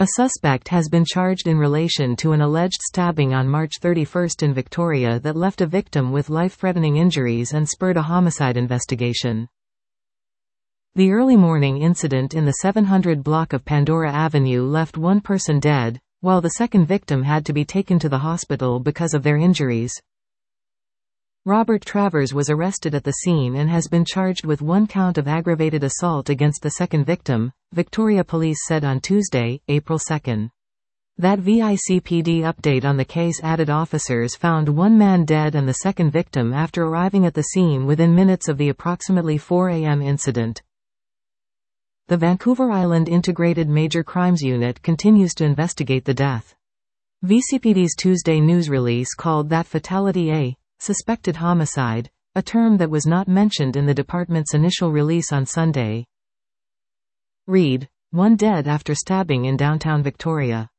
A suspect has been charged in relation to an alleged stabbing on March 31 in Victoria that left a victim with life-threatening injuries and spurred a homicide investigation. The early morning incident in the 700 block of Pandora Avenue left one person dead, while the second victim had to be taken to the hospital because of their injuries. Robert Travers was arrested at the scene and has been charged with one count of aggravated assault against the second victim, Victoria Police said on Tuesday, April 2. That VICPD update on the case added officers found one man dead and the second victim after arriving at the scene within minutes of the approximately 4 a.m. incident. The Vancouver Island Integrated Major Crimes Unit continues to investigate the death. VCPD's Tuesday news release called that fatality a suspected homicide, a term that was not mentioned in the department's initial release on Sunday. Read, one dead after stabbing in downtown Victoria.